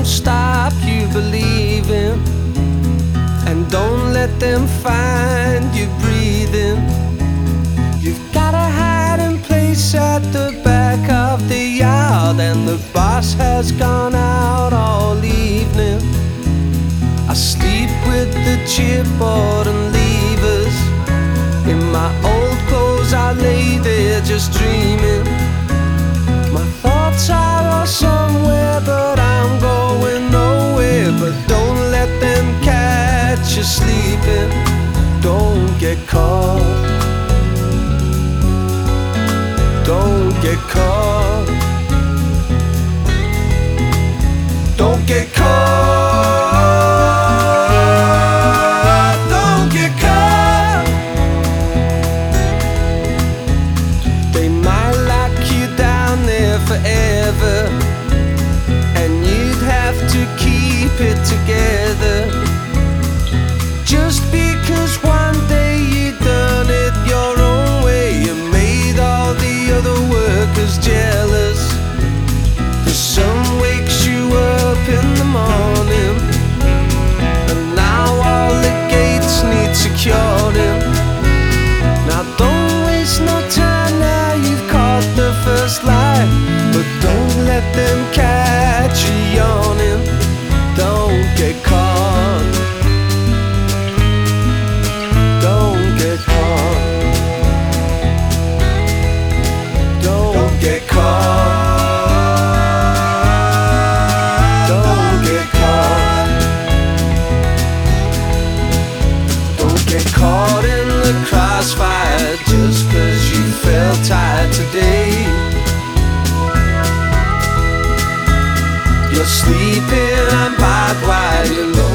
don't stop you believing, and don't let them find you breathing. You've got a hiding place at the back of the yard, and the boss has gone out all evening. I sleep with the chipboard and levers. In my old clothes I lay there just dreaming. My thoughts are all somewhere, but I'm going nowhere. But don't let them catch you sleeping. Don't get caught. Don't get caught. Don't get caught. Don't get caught. They might lock you down there forever, and you'd have to keep it together. Just because one day you done it your own way, you made all the other workers jealous. The sun wakes you up in the morning, and now all the gates need securing. Now don't waste no time, now you've caught the first light. But don't let them catch you yawning. Don't get caught. Don't get caught. Don't get caught. Don't get caught. Don't get caught in the crossfire just 'cause you felt tired today. You're sleeping on barbed wire, you know